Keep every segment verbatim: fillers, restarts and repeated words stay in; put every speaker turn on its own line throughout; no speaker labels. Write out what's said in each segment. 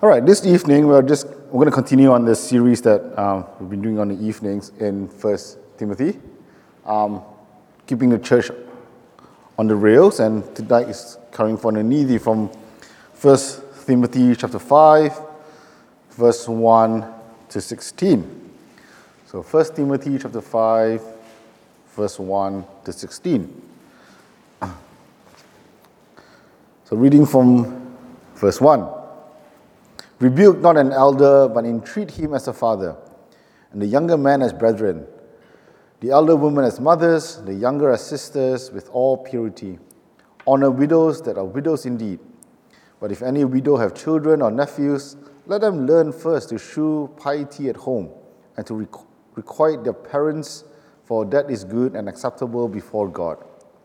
All right, this evening we're just we're going to continue on this series that um, we've been doing on the evenings in First Timothy, um, keeping the church on the rails. And tonight is coming from the needy from First Timothy chapter five, verse one to sixteen. So First Timothy chapter five, verse one to sixteen. So reading from verse one. Rebuke not an elder, but entreat him as a father, and the younger man as brethren, the elder women as mothers, the younger as sisters, with all purity. Honor widows that are widows indeed. But if any widow have children or nephews, let them learn first to shew piety at home, and to requ- requite their parents, for that is good and acceptable before God.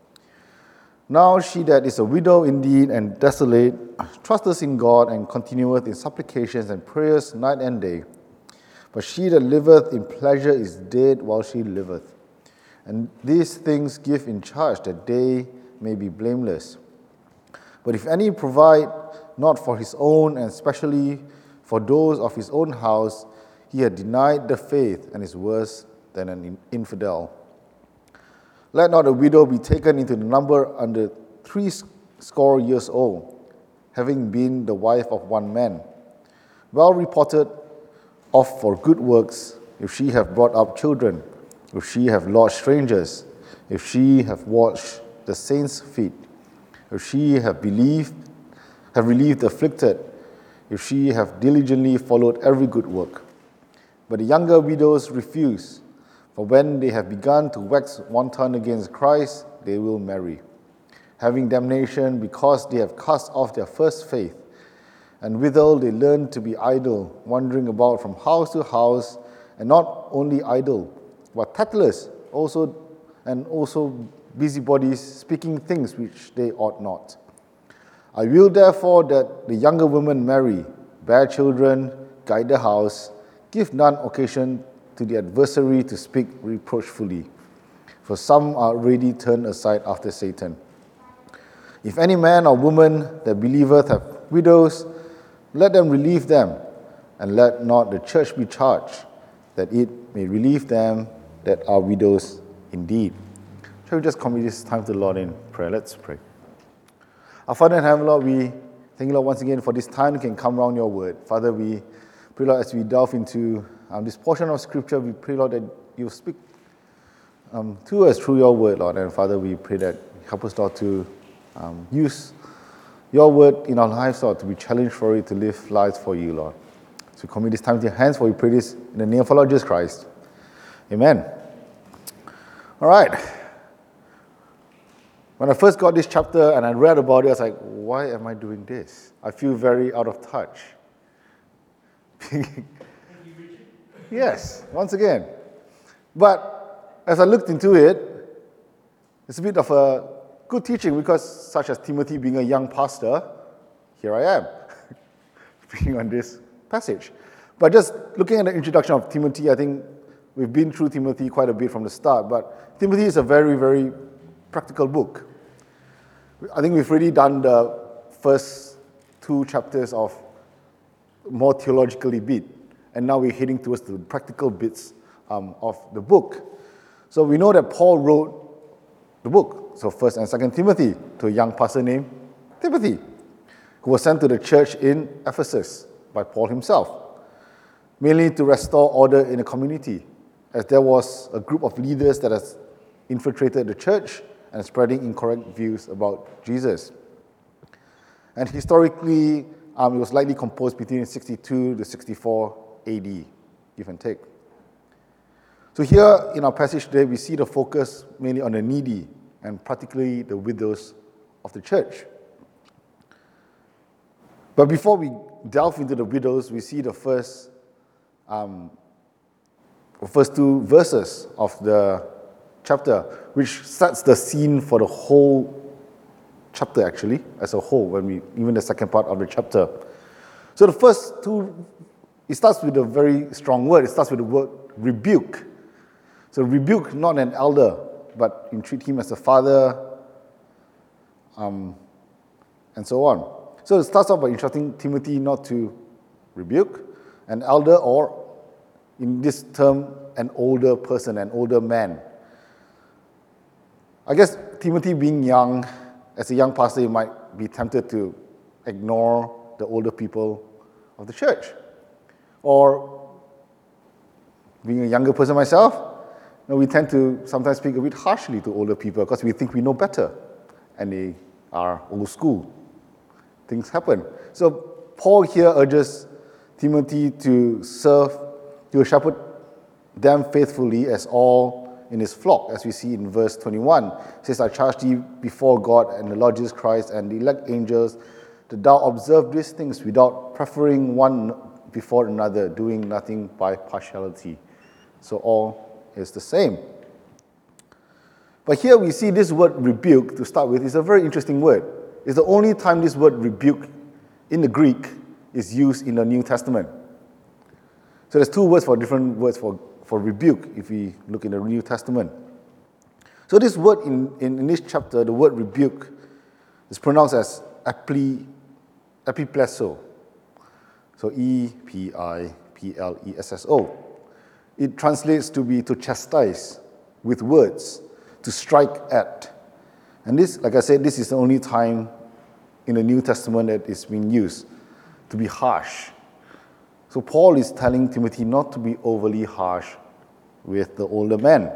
Now she that is a widow indeed and desolate, trusteth in God and continueth in supplications and prayers night and day. But she that liveth in pleasure is dead while she liveth. And these things give in charge that they may be blameless. But if any provide not for his own, and especially for those of his own house, he hath denied the faith and is worse than an infidel. Let not a widow be taken into the number under three score years old, having been the wife of one man, well reported of for good works, if she have brought up children, if she have lodged strangers, if she have washed the saints' feet, if she have believed, have relieved the afflicted, if she have diligently followed every good work. But the younger widows refuse. For when they have begun to wax wanton against Christ, they will marry, having damnation because they have cast off their first faith. And withal they learn to be idle, wandering about from house to house, and not only idle, but tattlers, also and also busybodies, speaking things which they ought not. I will therefore that the younger women marry, bear children, guide the house, give none occasion to the adversary to speak reproachfully, for some are already turned aside after Satan. If any man or woman that believeth have widows, let them relieve them, and let not the church be charged, that it may relieve them that are widows indeed. Shall we just commit this time to the Lord in prayer? Let's pray. Our Father in heaven, Lord, we thank you, Lord, once again for this time we can come around your word. Father, we pray, Lord, as we delve into Um, this portion of Scripture, we pray, Lord, that you speak um, to us through your word, Lord. And Father, we pray that you help us, Lord, to um, use your word in our lives, Lord, to be challenged for it, to live lives for you, Lord. So we commit this time to your hands, for we pray this in the name of our Lord Jesus Christ. Amen. All right. When I first got this chapter and I read about it, I was like, why am I doing this? I feel very out of touch. Yes, once again. But as I looked into it, it's a bit of a good teaching because, such as Timothy being a young pastor, here I am, speaking on this passage. But just looking at the introduction of Timothy, I think we've been through Timothy quite a bit from the start, but Timothy is a very, very practical book. I think we've already done the first two chapters of more theologically beat. And now we're heading towards the practical bits um, of the book. So we know that Paul wrote the book, so First and Second Timothy, to a young pastor named Timothy, who was sent to the church in Ephesus by Paul himself, mainly to restore order in the community, as there was a group of leaders that has infiltrated the church and spreading incorrect views about Jesus. And historically, um, it was likely composed between sixty-two to sixty-four A D, give and take. So here in our passage today, we see the focus mainly on the needy and particularly the widows of the church. But before we delve into the widows, we see the first, um, the first two verses of the chapter, which sets the scene for the whole chapter actually, as a whole, when we even the second part of the chapter. So the first two, it starts with a very strong word. It starts with the word rebuke. So rebuke not an elder, but entreat him as a father, um, and so on. So it starts off by instructing Timothy not to rebuke, an elder, or in this term, an older person, an older man. I guess Timothy being young, as a young pastor, you might be tempted to ignore the older people of the church. Or being a younger person myself, you know, we tend to sometimes speak a bit harshly to older people because we think we know better and they are old school. Things happen. So Paul here urges Timothy to serve, to shepherd them faithfully as all in his flock, as we see in verse twenty-one. It says, I charge thee before God and the Lord Jesus Christ and the elect angels that thou observe these things without preferring one before another, doing nothing by partiality. So all is the same. But here we see this word rebuke, to start with, is a very interesting word. It's the only time this word rebuke in the Greek is used in the New Testament. So there's two words for different words for, for rebuke if we look in the New Testament. So this word in, in, in this chapter, the word rebuke, is pronounced as epi, epiplesso. So E P I P L E S S O. It translates to be to chastise with words, to strike at. And this, like I said, this is the only time in the New Testament that it's been used, to be harsh. So Paul is telling Timothy not to be overly harsh with the older men.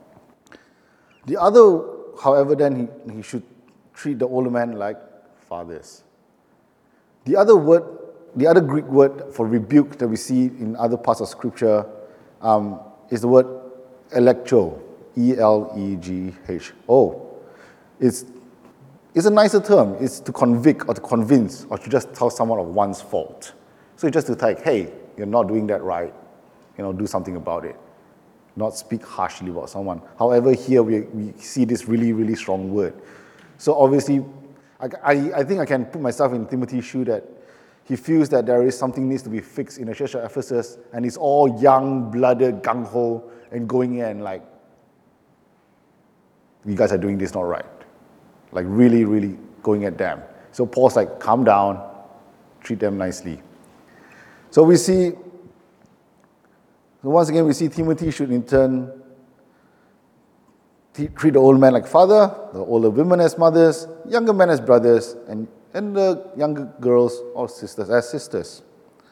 The other, however, then he, he should treat the older men like fathers. The other word, the other Greek word for rebuke that we see in other parts of Scripture um, is the word elegcho, E L E G H O. It's, it's a nicer term. It's to convict or to convince or to just tell someone of one's fault. So it's just to like, hey, you're not doing that right. You know, do something about it. Not speak harshly about someone. However, here we, we see this really, really strong word. So obviously, I, I, I think I can put myself in Timothy's shoe that he feels that there is something needs to be fixed in the church of Ephesus, and it's all young-blooded, gung-ho, and going in like, you guys are doing this not right. Like really, really going at them. So Paul's like, calm down, treat them nicely. So we see, so once again, we see Timothy should in turn t- treat the old man like father, the older women as mothers, younger men as brothers, and, and the younger girls or sisters as sisters.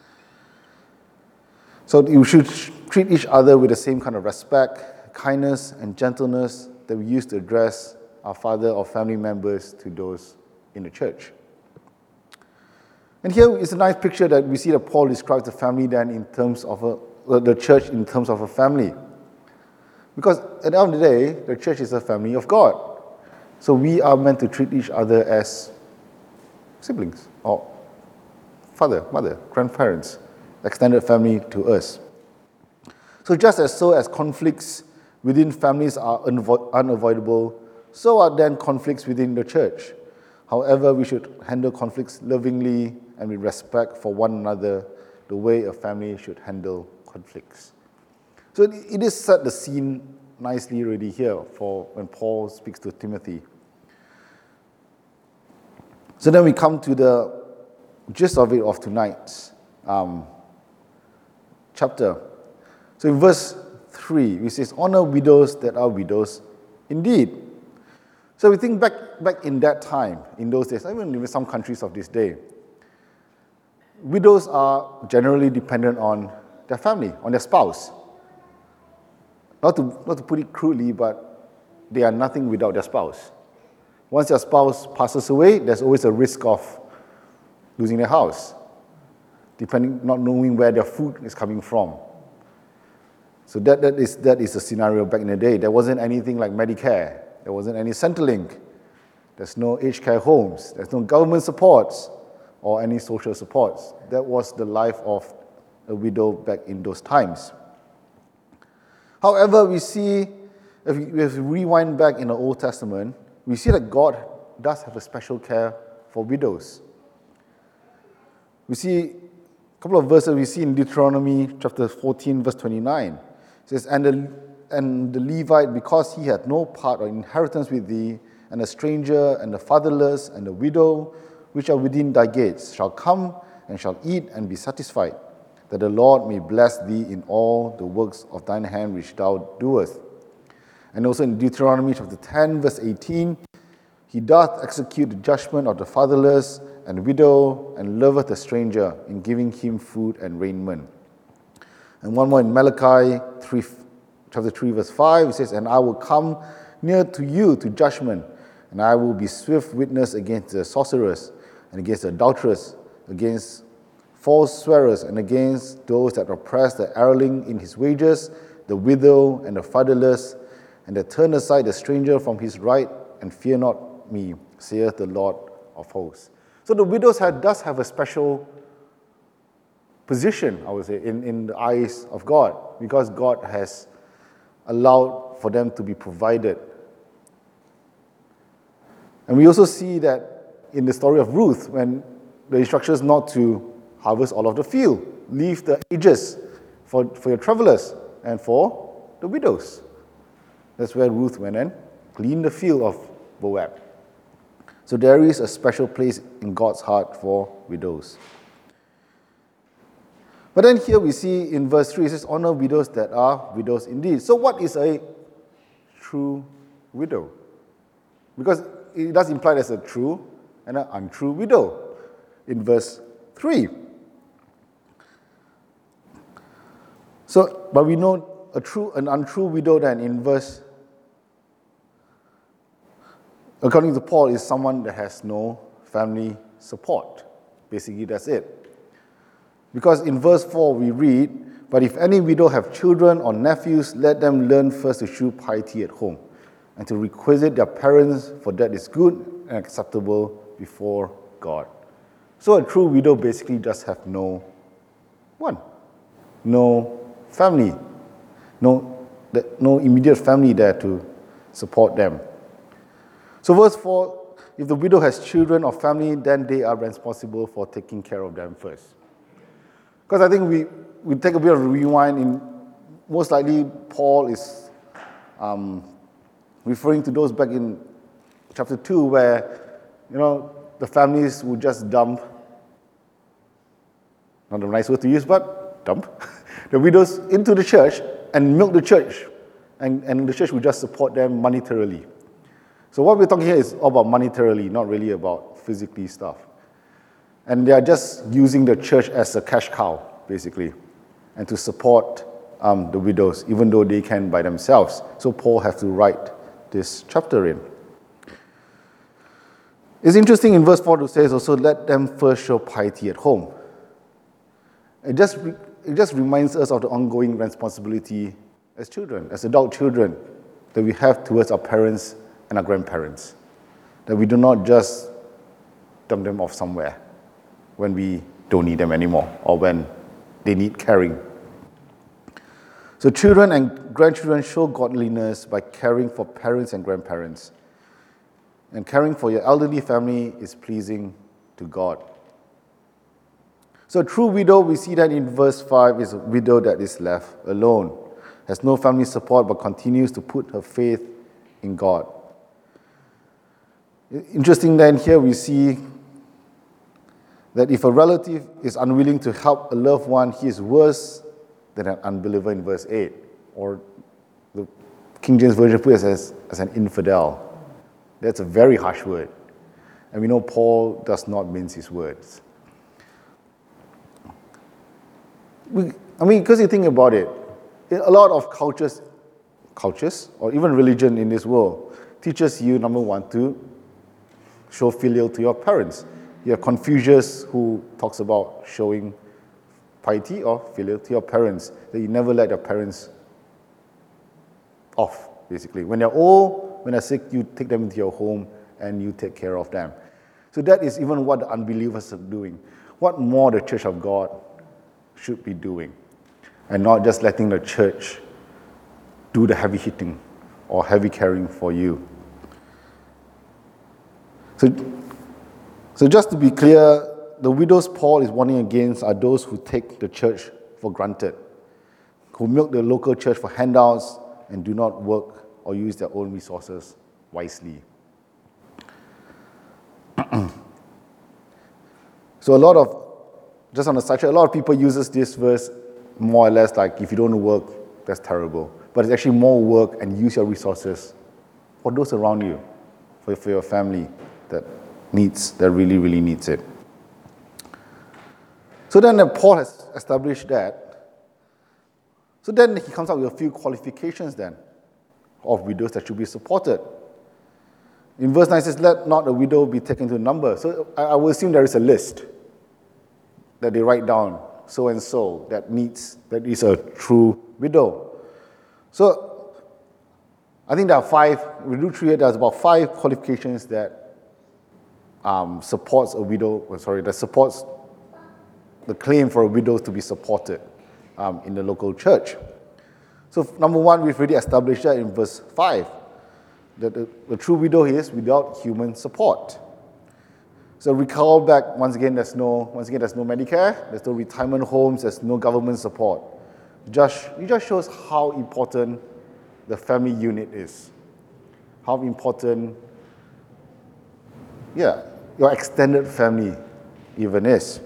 So you should treat each other with the same kind of respect, kindness, and gentleness that we use to address our father or family members to those in the church. And here is a nice picture that we see that Paul describes the family then in terms of a, the church in terms of a family. Because at the end of the day, the church is a family of God. So we are meant to treat each other as siblings or father, mother, grandparents, extended family to us. So just as so as conflicts within families are unavo- unavoidable, so are then conflicts within the church. However, we should handle conflicts lovingly and with respect for one another, the way a family should handle conflicts. So it is set the scene nicely already here for when Paul speaks to Timothy. So then we come to the gist of it of tonight's um, chapter. So in verse three, it says, honor widows that are widows indeed. So we think back back in that time, in those days, even in some countries of this day, widows are generally dependent on their family, on their spouse. Not to, not to put it crudely, but they are nothing without their spouse. Once their spouse passes away, there's always a risk of losing their house, depending, not knowing where their food is coming from. So that, that is that is the scenario back in the day. There wasn't anything like Medicare. There wasn't any Centrelink. There's no aged care homes. There's no government supports or any social supports. That was the life of a widow back in those times. However, we see, if we, if we rewind back in the Old Testament, we see that God does have a special care for widows. We see a couple of verses we see in Deuteronomy chapter fourteen, verse twenty-nine. It says, and the, and the Levite, because he had no part or inheritance with thee, and the stranger, and the fatherless, and the widow, which are within thy gates, shall come and shalt eat and be satisfied, that the Lord may bless thee in all the works of thine hand which thou doest. And also in Deuteronomy chapter ten, verse eighteen, he doth execute the judgment of the fatherless and widow, and loveth the stranger, in giving him food and raiment. And one more in Malachi three, chapter three, verse five, it says, And I will come near to you to judgment, and I will be swift witness against the sorcerers, and against the adulterers, against false swearers, and against those that oppress the hireling in his wages, the widow and the fatherless, and that turn aside the stranger from his right, and fear not me, saith the Lord of hosts. So the widows have, does have a special position, I would say, in, in the eyes of God, because God has allowed for them to be provided. And we also see that in the story of Ruth, when the instructions not to harvest all of the field, leave the edges for, for your travelers and for the widows. That's where Ruth went and cleaned the field of Moab. So there is a special place in God's heart for widows. But then here we see in verse three, it says, honor widows that are widows indeed. So what is a true widow? Because it does imply there's a true and an untrue widow in verse three. So, but we know a true and untrue widow then in verse, according to Paul, is someone that has no family support. Basically, that's it. Because in verse four we read, but if any widow have children or nephews, let them learn first to shew piety at home, and to requisite their parents, for that is good and acceptable before God. So a true widow basically just have no one, no family, no, no immediate family there to support them. So verse four, if the widow has children or family, then they are responsible for taking care of them first. Because I think we, we take a bit of a rewind. In most likely, Paul is um, referring to those back in chapter two, where, you know, the families would just dump, not a nice word to use, but dump, the widows into the church and milk the church, and, and the church would just support them monetarily. So what we're talking here is all about monetarily, not really about physically stuff. And they are just using the church as a cash cow, basically, and to support um, the widows, even though they can by themselves. So Paul has to write this chapter in. It's interesting in verse four it says also, let them first show piety at home. It just, it just reminds us of the ongoing responsibility as children, as adult children, that we have towards our parents and our grandparents. That we do not just dump them off somewhere when we don't need them anymore, or when they need caring. So children and grandchildren show godliness by caring for parents and grandparents. And caring for your elderly family is pleasing to God. So a true widow, we see that in verse five, is a widow that is left alone, has no family support, but continues to put her faith in God. Interesting then, here we see that if a relative is unwilling to help a loved one, he is worse than an unbeliever in verse eight. Or the King James Version puts it as, as an infidel. That's a very harsh word. And we know Paul does not mince his words. We, I mean, because you think about it, a lot of cultures, cultures, or even religion in this world, teaches you, number one, to show filial to your parents. You have Confucius who talks about showing piety or filial to your parents, that you never let your parents off, basically. When they're old, when they're sick, you take them into your home and you take care of them. So that is even what the unbelievers are doing. What more the Church of God should be doing, and not just letting the church do the heavy hitting or heavy caring for you. So, so just to be clear, the widows Paul is warning against are those who take the church for granted, who milk the local church for handouts and do not work or use their own resources wisely. So a lot of just on a side track, a lot of people uses this verse more or less like, if you don't work, that's terrible. But it's actually more work and use your resources for those around you, for, for your family that needs, that really, really needs it. So then Paul has established that. So then he comes up with a few qualifications then of widows that should be supported. In verse nine it says, let not a widow be taken to number. So I, I will assume there is a list that they write down, so and so, that needs, that is a true widow. So I think there are five, we do three, there's about five qualifications that um, supports a widow, sorry, that supports the claim for a widow to be supported um, in the local church. So number one, we've already established that in verse five, that the, the true widow is without human support. So recall back, once again, there's no, once again, there's no Medicare, there's no retirement homes, there's no government support. Just, it just shows how important the family unit is. How important, yeah, your extended family even is.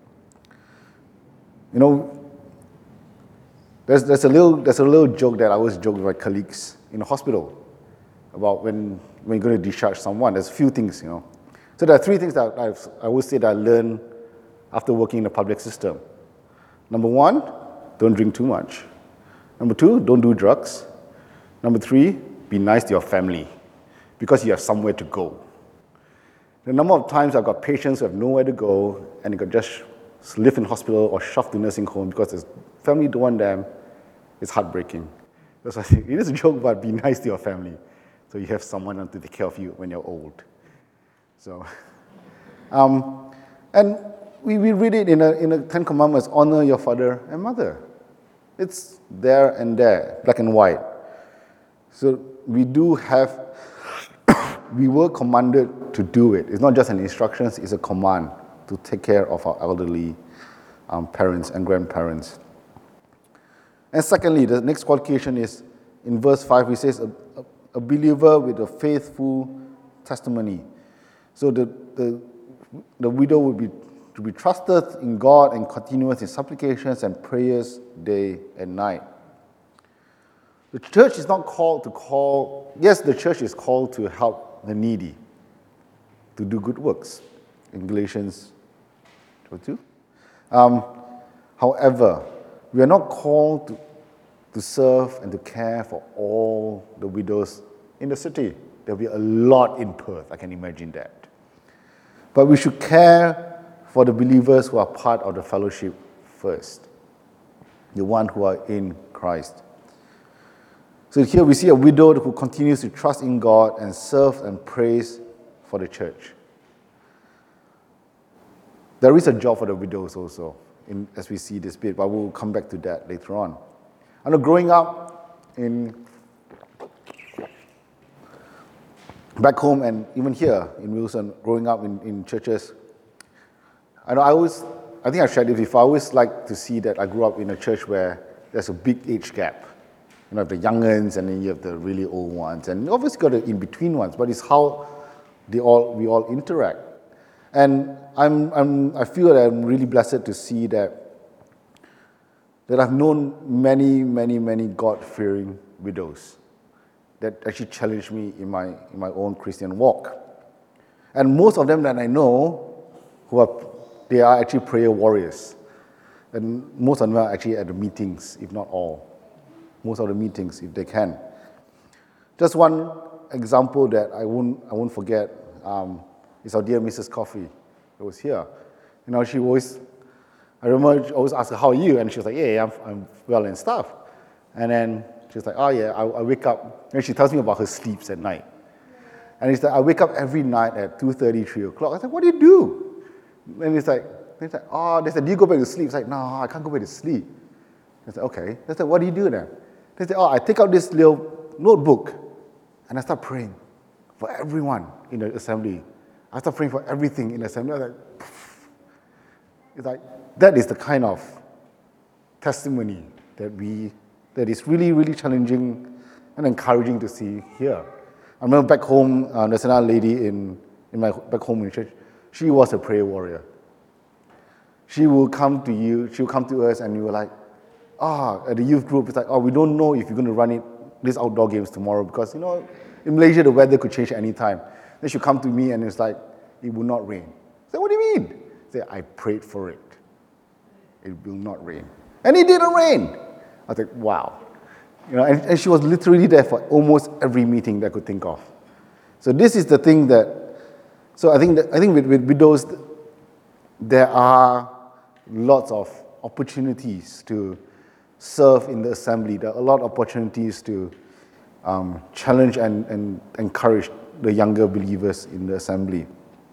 You know, there's, there's, a little, there's a little joke that I always joke with my colleagues in the hospital about when, when you're going to discharge someone. There's a few things, you know. So there are three things that I've, I always say that I learned after working in the public system. Number one, don't drink too much. Number two, don't do drugs. Number three, be nice to your family because you have somewhere to go. The number of times I've got patients who have nowhere to go and they could just live in hospital or shoved to nursing home because their family don't want them, it's heartbreaking. That's why I think it is a joke, but be nice to your family so you have someone to take care of you when you're old. So, um, and we, we read it in a, in the Ten Commandments, honor your father and mother. It's there and there, black and white. So we do have, we were commanded to do it. It's not just an instruction, it's a command to take care of our elderly um, parents and grandparents. And secondly, the next qualification is, in verse five, he says, a, a, a believer with a faithful testimony. So the, the, the widow would be to be trusted in God and continuous in supplications and prayers day and night. The church is not called to call, yes, the church is called to help the needy, to do good works, in Galatians two. Um, however, we are not called to, to serve and to care for all the widows in the city. There'll be a lot in Perth, I can imagine that. But we should care for the believers who are part of the fellowship first, the one who are in Christ. So here we see a widow who continues to trust in God and serve and praise for the church. There is a job for the widows also, in, as we see this bit, but we'll come back to that later on. I know growing up in back home and even here in Wilson, growing up in, in churches, I know I always, I think I've shared this before, I always like to see that I grew up in a church where there's a big age gap. You know, the young ones and then you have the really old ones. And you obviously got the in-between ones, but it's how they all we all interact. And I'm, I'm, I feel that I'm really blessed to see that, that I've known many, many, many God-fearing widows that actually challenged me in my, in my own Christian walk. And most of them that I know, who are, they are actually prayer warriors. And most of them are actually at the meetings, if not all. Most of the meetings, if they can. Just one example that I won't, I won't forget um, is our dear Missus Coffey, who was here. You know, she always, I remember I always ask her, how are you? And she was like, yeah, I'm, I'm well and stuff. And then she was like, oh yeah, I, I wake up, and she tells me about her sleeps at night. And it's like, I wake up every night at two thirty, three o'clock. I was like, what do you do? And it's like, it's like, oh, they said, do you go back to sleep? It's like, no, I can't go back to sleep. I said, okay. They said, what do you do then? They said, oh, I take out this little notebook and I start praying for everyone in the assembly. I start praying for everything in the assembly. I was like, poof. It's like, that is the kind of testimony that we, that is really, really challenging and encouraging to see here. I remember back home, uh, there's another lady in, in my back home in church. She was a prayer warrior. she will come to you, she will come to us, and you were like, ah, at the youth group, it's like, oh, we don't know if you're going to run it, these outdoor games tomorrow, because, you know, in Malaysia, the weather could change at any time. Then she'll come to me, and it's like, it will not rain. I say, what do you mean? I say, I prayed for it. It will not rain. And it didn't rain. I was like, wow. You know, and, and she was literally there for almost every meeting that I could think of. So this is the thing that, so I think that, I think with, with widows, there are lots of opportunities to serve in the assembly. There are a lot of opportunities to um, challenge and, and encourage the younger believers in the assembly.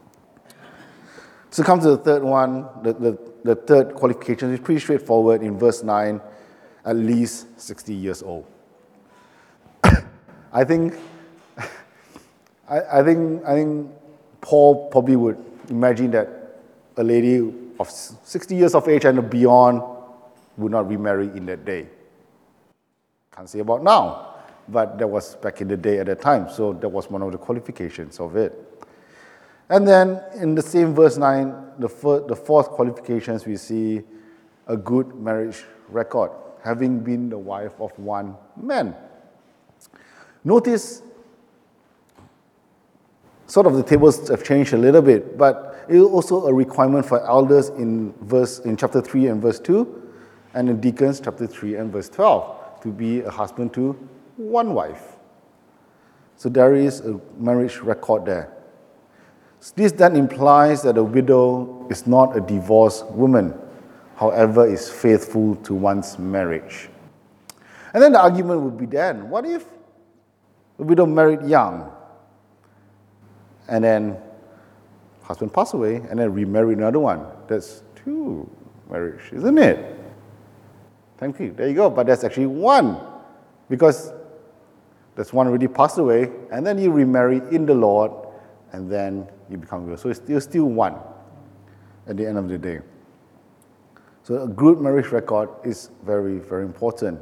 So come to the third one, the, the, the third qualification is pretty straightforward in verse nine, at least sixty years old. I think, I, I think, I think Paul probably would imagine that a lady of sixty years of age and beyond would not remarry in that day. Can't say about now, but that was back in the day at that time, so that was one of the qualifications of it. And then in the same verse nine, the, fir- the fourth qualifications, we see a good marriage record, having been the wife of one man. Notice, sort of the tables have changed a little bit, but it is also a requirement for elders in verse in chapter three and verse two, and in deacons chapter three and verse twelve, to be a husband to one wife. So there is a marriage record there. This then implies that a widow is not a divorced woman, however, is faithful to one's marriage. And then the argument would be then, what if the widow married young, and then husband passed away, and then remarried another one? That's two marriage, isn't it? Thank you. There you go. But that's actually one, because that's one already passed away, and then you remarry in the Lord, and then you become widow. So it's still, still one at the end of the day. So a good marriage record is very, very important.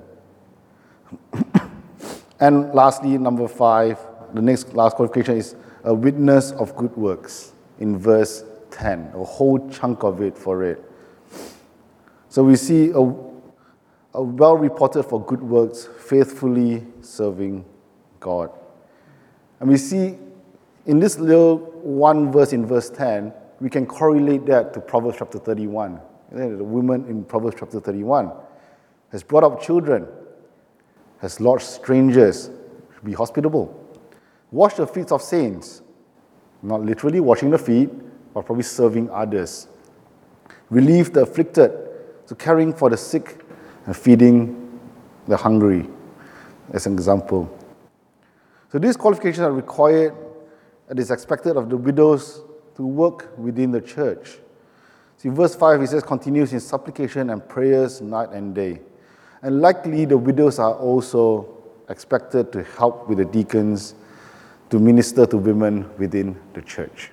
And lastly, number five, the next last qualification is a witness of good works in verse ten, a whole chunk of it for it. So we see a, a well-reported for good works, faithfully serving God. And we see in this little one verse in verse ten, we can correlate that to Proverbs chapter thirty-one. The woman in Proverbs chapter thirty-one has brought up children, has lodged strangers, be hospitable, washed the feet of saints, not literally washing the feet, but probably serving others, relieve the afflicted, so caring for the sick and feeding the hungry, as an example. So these qualifications are required. It is expected of the widows to work within the church. See, verse five, it says, continues in supplication and prayers night and day. And likely the widows are also expected to help with the deacons to minister to women within the church.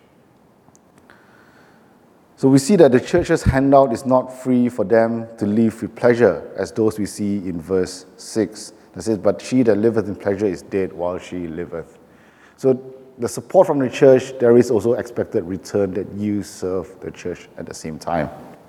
So we see that the church's handout is not free for them to live with pleasure, as those we see in verse six. It says, but she that liveth in pleasure is dead while she liveth. So the support from the church, there is also expected return that you serve the church at the same time.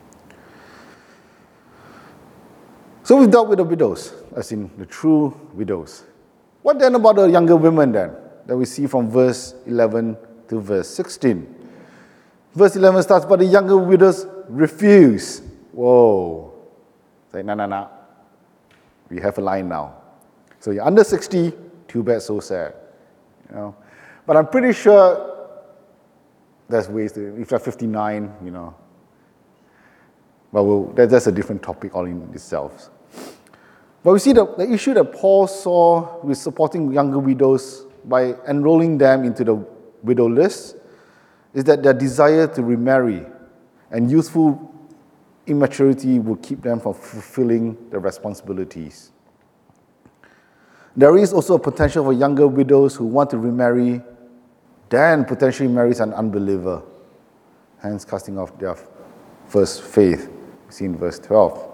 So we've dealt with the widows, as in the true widows. What then about the younger women then, that we see from verse eleven to verse sixteen? Verse eleven starts, but the younger widows refuse. Whoa. Say, no, no, no. We have a line now. So you're under sixty, too bad, so sad. You know. But I'm pretty sure there's ways to, if you're fifty-nine, you know. But we'll, that, that's a different topic all in itself. But we see the, the issue that Paul saw with supporting younger widows by enrolling them into the widow list is that their desire to remarry and youthful immaturity will keep them from fulfilling their responsibilities. There is also a potential for younger widows who want to remarry, then potentially marries an unbeliever, hence casting off their first faith. We see in verse twelve.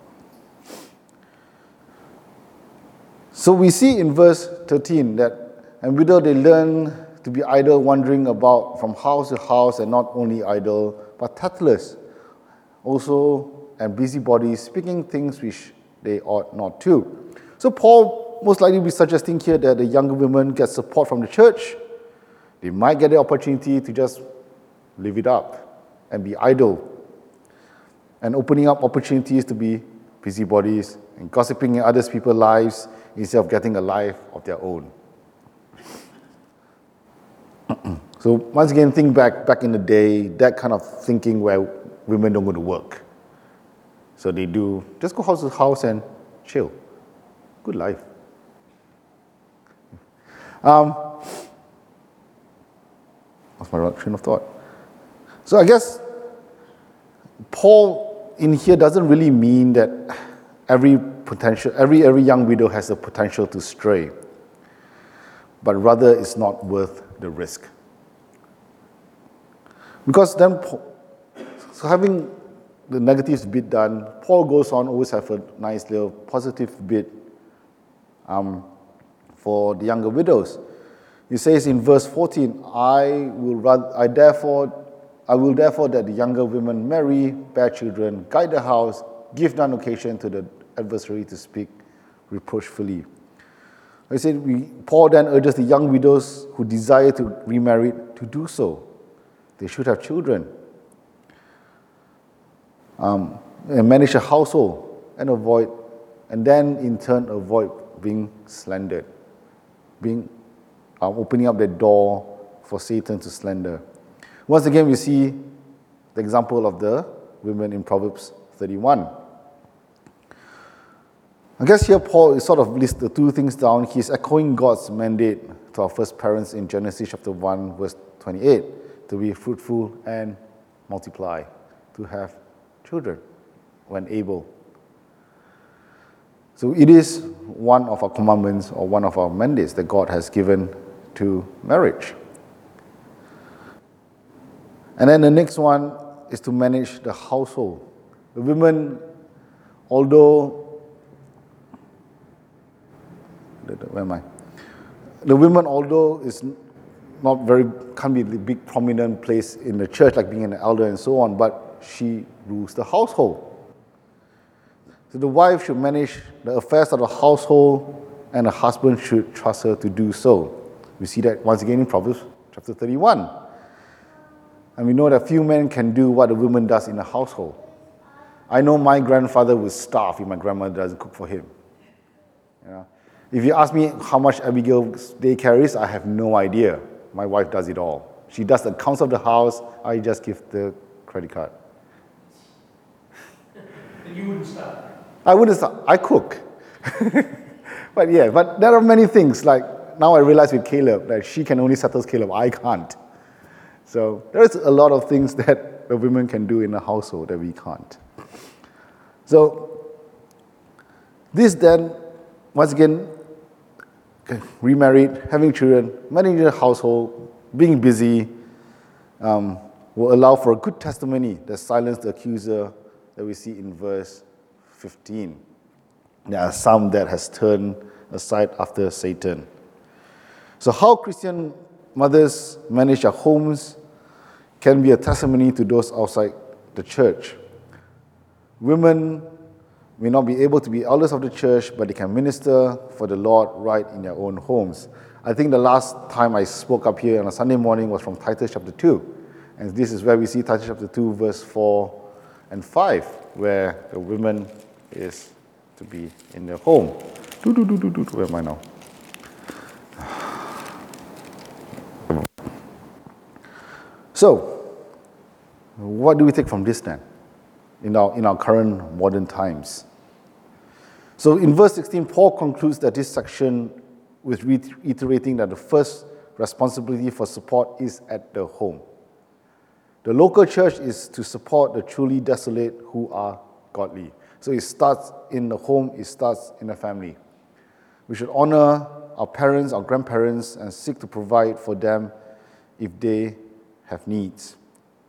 So we see in verse thirteen that, and widow they learn to be idle, wandering about from house to house, and not only idle, but tattlers, also and busybodies, speaking things which they ought not to. So Paul most likely be suggesting here that the younger women get support from the church. They might get the opportunity to just live it up and be idle, and opening up opportunities to be busybodies and gossiping in other people's lives instead of getting a life of their own. So once again, think back back in the day, that kind of thinking where women don't go to work. So they do just go house to house and chill. Good life. Um, That's my train of thought. So I guess Paul in here doesn't really mean that every potential, every every young widow has the potential to stray, but rather it's not worth the risk. Because then, so having the negatives bit done, Paul goes on always have a nice little positive bit um, for the younger widows. He says in verse fourteen, I will rather, I therefore, I will therefore that the younger women marry, bear children, guide the house, give none occasion to the adversary to speak reproachfully. He said, we, Paul then urges the young widows who desire to remarry to do so. They should have children, um, and manage a household, and avoid, and then in turn avoid being slandered, being um, opening up the door for Satan to slander. Once again, we see the example of the women in Proverbs thirty-one. I guess here Paul is sort of lists the two things down. He's echoing God's mandate to our first parents in Genesis chapter one, verse twenty-eight. To be fruitful and multiply, to have children when able. So it is one of our commandments or one of our mandates that God has given to marriage. And then the next one is to manage the household. The women, although, where am I? The women, although is not very, can't be the big prominent place in the church like being an elder and so on, but she rules the household. So the wife should manage the affairs of the household and the husband should trust her to do so. We see that once again in Proverbs chapter thirty-one. And we know that few men can do what a woman does in a household. I know my grandfather would starve if my grandmother doesn't cook for him. You know? If you ask me how much Abigail's day carries, I have no idea. My wife does it all. She does the accounts of the house, I just give the credit card.
And you wouldn't stop?
I wouldn't stop. I cook. But yeah, but there are many things. Like now I realize with Caleb that she can only settle Caleb, I can't. So there's a lot of things that the women can do in a household that we can't. So this then, once again, okay, remarried, having children, managing a household, being busy, um, will allow for a good testimony that silenced the accuser that we see in verse fifteen. There are some that has turned aside after Satan. So how Christian mothers manage their homes can be a testimony to those outside the church. Women may not be able to be elders of the church, but they can minister for the Lord right in their own homes. I think the last time I spoke up here on a Sunday morning was from Titus chapter two. And this is where we see Titus chapter two, verse four and five, where the woman is to be in their home. Do, do, do, do, do. Where am I now? So, what do we take from this then, in our, in our current modern times? So in verse sixteen, Paul concludes that this section with reiterating that the first responsibility for support is at the home. The local church is to support the truly desolate who are godly. So it starts in the home, it starts in the family. We should honor our parents, our grandparents, and seek to provide for them if they have needs.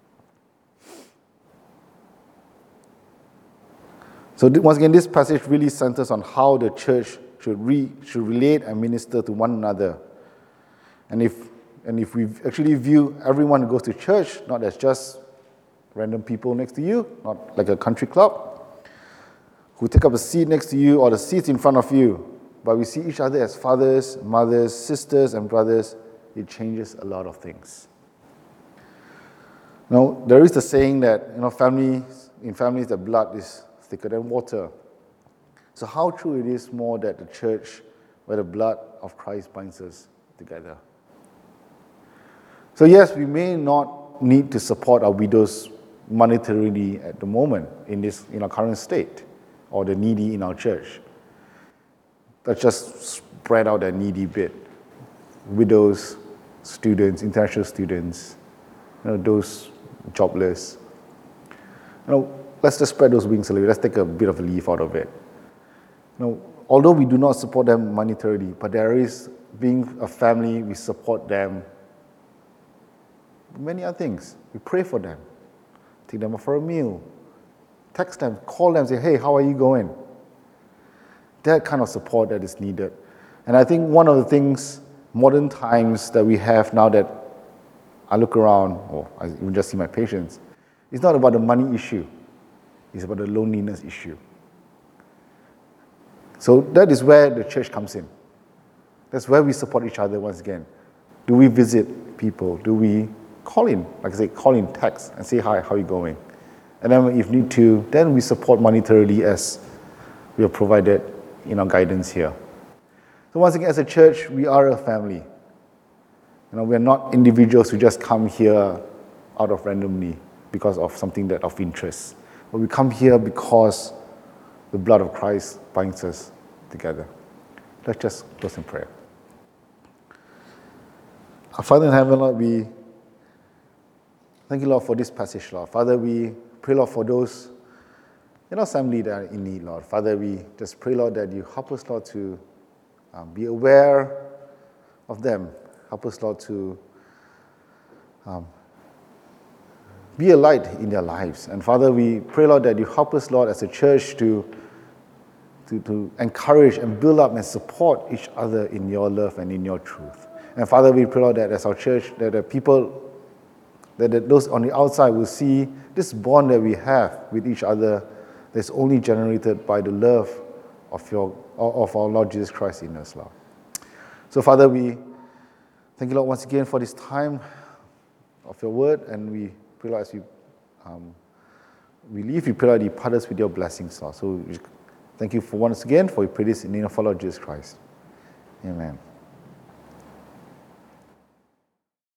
So once again, this passage really centers on how the church should re, should relate and minister to one another. And if and if we actually view everyone who goes to church not as just random people next to you, not like a country club, who take up a seat next to you or the seats in front of you, but we see each other as fathers, mothers, sisters, and brothers. It changes a lot of things. Now, there is the saying that, you know, families, in families, the blood is thicker than water. So how true it is more that the church, where the blood of Christ binds us together. So yes, we may not need to support our widows monetarily at the moment in this in our current state, or the needy in our church. Let's just spread out that needy bit. Widows, students, international students, you know, those jobless. You know, let's just spread those wings a little. Let's take a bit of a leaf out of it. You know, although we do not support them monetarily, but there is, being a family, we support them. Many other things. We pray for them, take them out for a meal, text them, call them, say, hey, how are you going? That kind of support that is needed. And I think one of the things, modern times that we have now that I look around, or I even just see my patients, it's not about the money issue. It's about the loneliness issue. So that is where the church comes in. That's where we support each other once again. Do we visit people? Do we call in, like I say, call in, text, and say, hi, how are you going? And then if need to, then we support monetarily as we are provided in our guidance here. So once again, as a church, we are a family. You know, we are not individuals who just come here out of randomly because of something that of interest. But we come here because the blood of Christ binds us together. Let's just close in prayer. Our Father in heaven, Lord, we thank you, Lord, for this passage, Lord. Father, we pray, Lord, for those in our family that are in need, Lord. Father, we just pray, Lord, that you help us, Lord, to um, be aware of them. Help us, Lord, to um, be a light in their lives. And Father, we pray, Lord, that you help us, Lord, as a church to, to, to encourage and build up and support each other in your love and in your truth. And Father, we pray, Lord, that as our church, that the people, that those on the outside will see this bond that we have with each other that's only generated by the love of your of our Lord Jesus Christ in us, Lord. So, Father, we thank you, Lord, once again for this time of your word, and we pray, Lord, as we, um, we leave, we pray, Lord, you part us with your blessings, Lord. So, thank you for once again for your praise in the name of our Lord Jesus Christ. Amen.